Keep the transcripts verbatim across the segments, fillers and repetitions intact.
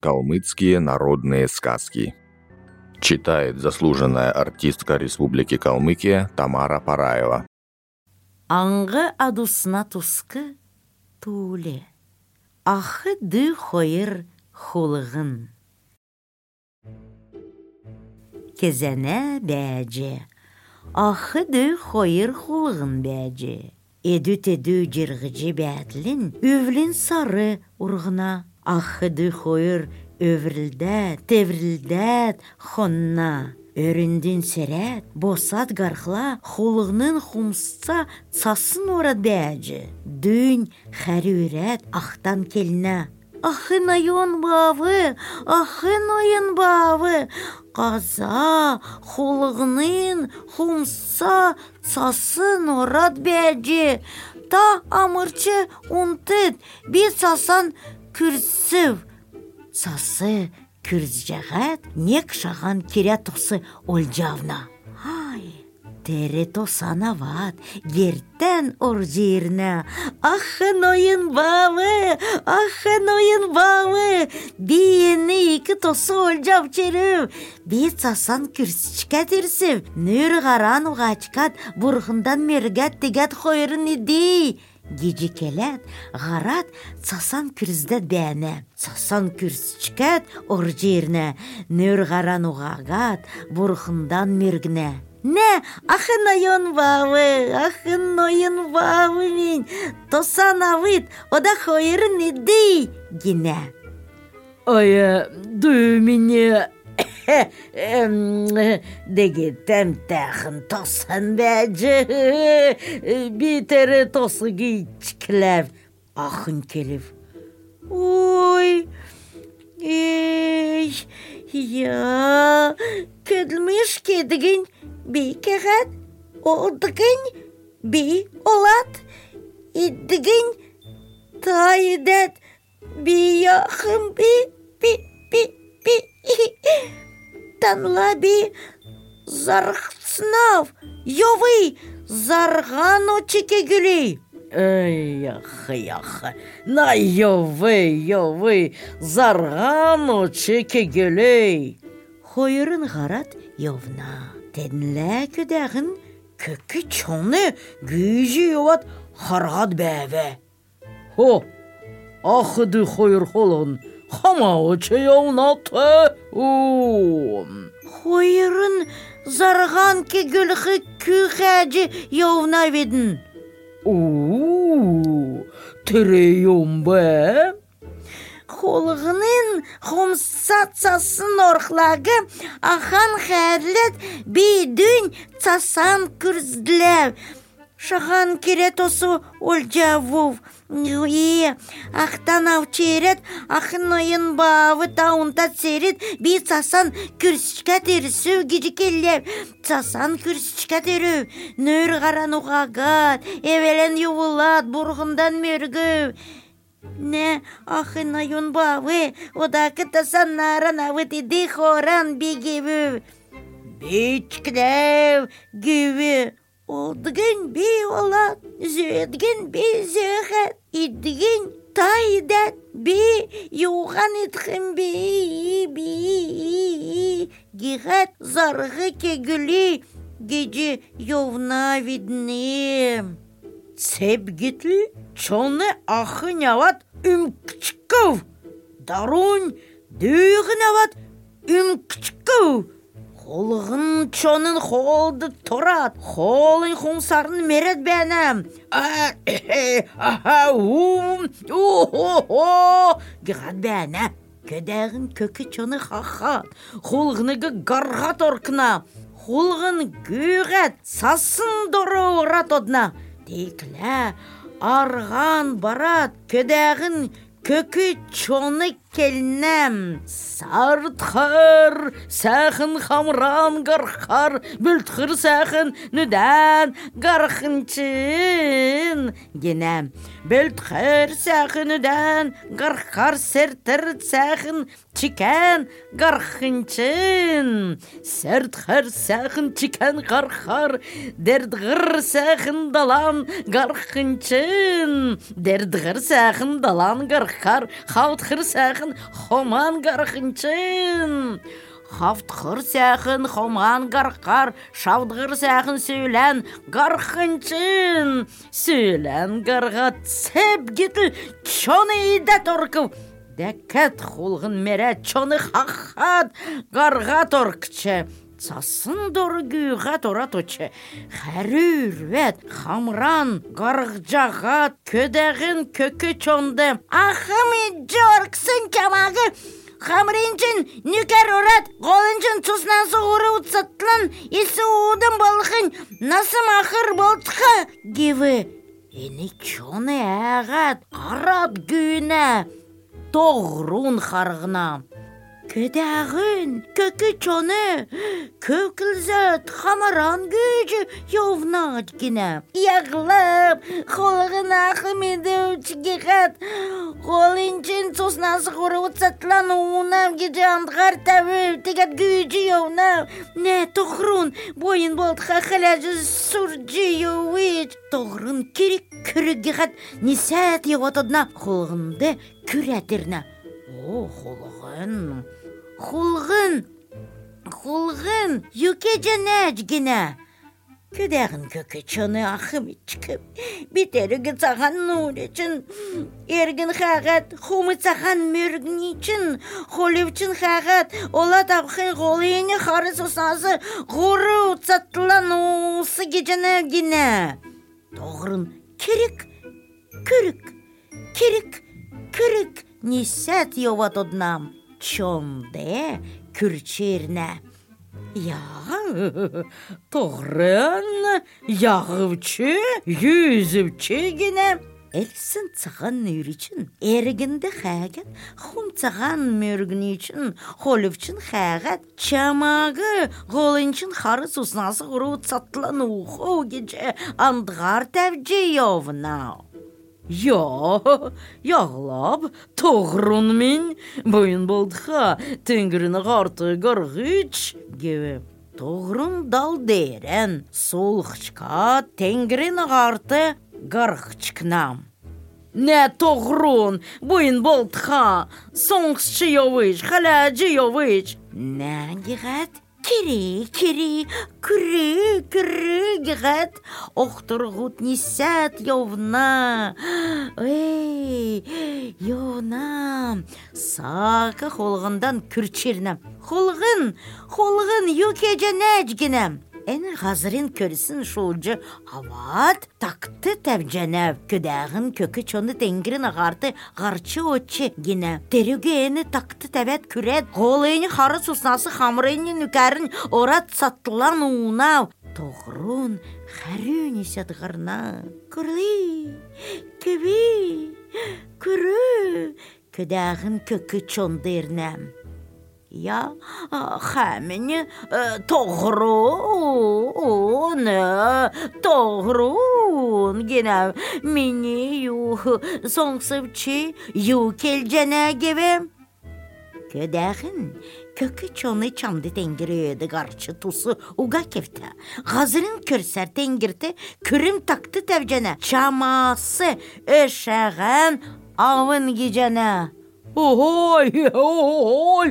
Калмыцкие народные сказки. Читает заслуженная артистка Республики Калмыкия Тамара Параева. Аңғы адусна тускы туле. Ахы ды хойыр хулығын. Кезене бәже. Ахы ды хойыр хулығын бәже. Эдү-тедү жырғыжы бәтлін, өвлін сары урғына. Ахы ды хойыр өврілдәт, теврілдәт хонна. Өріндін серет, босат гархла, хулығнын хумсца цасын орад бәжі. Дүн хәрүрет ақтан келіне. Ахын айон бавы, ахын ойын бавы. Қаза хулығнын хумсца цасын орад бәжі. Та амырчы унтыд, би цасан күрсів. Цасы күрз жағат, нек шаған кере тосы олжавна. Ай, тері тосан ават, гертен оржирна. Ахын ойын бавы, ахын ойын бавы. Бейіні екі тосы олжав черіп. Бей цасан күрсічке терсів. Нүр ғаран ұғачкат, бұрғындан мергет тегет қойырын еді. Геже келет, ғарат цасан күріздет бәне. Цасан күрсічкет оржирне. Нүр ғаран ұғағат, бұрғындан мергіне. Не, ахын ойын бавы, ахын ойын бавы мен. Тосан авыт, ода қойырын еді, гіне. Ой, ду мене... Дегетем тәхін тосан бәжі. Битері тосы гейчкілев. Ахын келіп. Ой, ей, я, көділмеш кедігін бей кәғат, олдығын бей олат, едігін тайдет бей яқын бей, бей, бей, бей. Танла би зарғсынав, йовы зарған очеке гүлей. Эй, яхы, яхы, на йовы, йовы зарған очеке гүлей. Хойырын ғарат йовна. Тенлі көдәғін көкі чоны гүйжі йоват харғад бәве. Хо, ахыды хойыр холығын. Хама оче яунаты. Хойырын зарған кегілігі күхәжі яуна ведін. Ооо, тірі яун бә? Холығының хомсат-цасын орқлағы ахан қәрлет бейдің цасан күрзділәв. Шаған керет осы олжавув. Е, ақтан авчерет, ақын ойын бавы таунтат серет, бей цасан күрсічка терісу гежекеллеп. Цасан күрсічка теру, нөр ғаран ұғағат, евелен ювылат, бұрғындан мөргіу. Не, ақын ойын бавы, одақы тасан наран авыт еді хоран бегеву. Бейчкілеу геві. Олдығын бей олат, зөдгін бей зөғат, идігін тайдат, бей юған етқін бей, бей, гиғат зарғы кегілі, геже йовна виднем. Сепгетлі чоны ахын ават үмкчков, дарун дүйгін ават үмкчков. Холығын чонын холды тұрат, холын хумсарын мерет бәнім. Гиғат бәні, көдәғін көкі чоны қақат, холығыныға ғарғат орқына, холығын гүйғат, сасын дұры орат одна. Деклә, арған барат, көдәғін көкі чоны келнем. Сартхар, сәхін хамран гархар, бүлтхыр сәхін нүдән гархынчын. Генем, бүлтхыр сәхін нүдән гархар сәртір сәхін чикен гархынчын. Сәртхыр сәхін чикен гархар, дәрдғыр сәхін далан гархынчын. Дәрдғыр сәхін далан гархар, хаутхыр сәхін сәхін хоман гархынчын. Хафтқыр сәхін хоман гарқар, шавдғыр сәхін сөйлән гархынчын. Сөйлән гарға цеп гетіл чоны ида торкып. Дәкәт хулғын мере чоны хақхат гарға торкчы. Сасын доргүйға тора точы. Хәрүрвет, хамран, гарғжағат, көдәғін көкі чонды. Ахымы жорксын чамағы. Хамринчин нүкер орат, голынчин цуснасы уры утсатлан, есі удым балықын, насым ақыр болтқа. Геві, ені чоны әғат, қарат гүйіне, тоғрун қарғына. Көдәғін, көкі чоны, көкілзет, хамаран гүйжі, йовнат гіне. Яғлап, қолығын ақым еді үчігеғат, қолынчин соснасы қоры ұтсатлан уынам геже андғар тәуі, тегат гүйжі йовнам. Не, тоғрун, бойын болдқа қалажы сұржы йовыч. Тоғрун керек күрігеғат, несәт йоватадына, қолығынды күрәтірні. О, қолығын. Хулғын, хулғын, юке жәнәж гіне. Көдәғін көкі чоны ақым ечкіп, бетерігі цаған нұр ечін, әргін қағат, хумы цаған мөргін ечін, холевчін қағат, ола тапқын қолыйыны қары сосасы, ғоры ұтсаттылан ұсы кечені гіне. Тоғырын керек, күрік, керек, күрік, несәт йоват однам. Чонде күрчерне. Я, тоғрын, яғывчы, юзівчі гіне. Әлсін цаған нүрічін, әргінді қәгет, хум цаған мөргінічін, холівчін қәгет, чамағы, ғолынчын қары сұснасы ғыру цатлан ұқу геже, андғар тәвже йовнау. Я, яғлап, тоғрын мен, бойын болдыға, теңгіріні қарты ғарғыч, геві. Тоғрын дал дерен, солғычқа, теңгіріні қарты ғарғычкнам. Не тоғрын, бойын болдыға, соңғысчы йовыч, қалажы йовыч. Не геғат? Кири, кири, күрі, күрі, геғат, оқтыр ғут несәт йовна. Эй, йовна, сақы қолғындан күрчернем. Қолғын, қолғын, юке жәнәж генем. Әні ғазырын көрісін шолжы ават, тақты тәвжәнәв, көдәғын көкі чоны тәңгірін ағарты ғарчы өтші гене. Терігі әні тақты тәвәт күрәд, ғолайыны қары сұснасы қамырайыны нүкәрін орат саттылан уынау. Тоғрун қәрін есет ғарна. Күрлі, көбі, күрі, көдәғын көкі чонды ернәм. Я, хәмені тоғрун, тоғрун генә, мені ю соңсывчы ю келжәнә геве. Көдәғін, көкі чоны чамды тәңгірі өді ғарчы тусы уға кефті. Ғазырын көрсәр тәңгірті күрім тақты тәвжәнә. Чамасы өшәғін авын гежәнә. Ой, ой,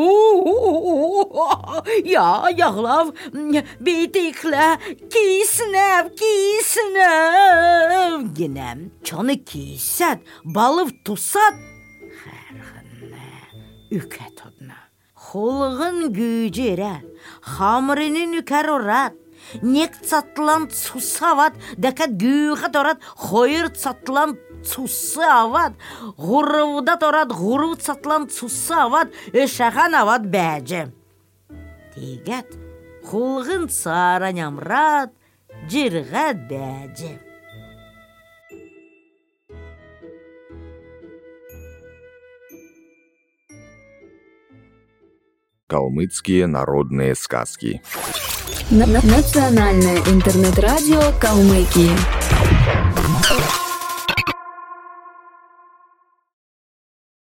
я, яғлав, бейтіқлі, кейсінәв, кейсінәв. Генем, чоны кейсәд, балыв тусад. Қәрғінні, үкәт одна. Холығын гүйжері, хамырының үкәр орад. Нек цатлан сусават, дәкәт гүйғат орад, хойыр цатлан цусы авад, ғұрывда торад, ғұрыв цатлан цусы авад, өшәған авад бәжі. Тегәт, құлғын саран ямрад, жырғат бәжі. Калмыцкие народные сказки. Национальное интернет-радио Калмыкии.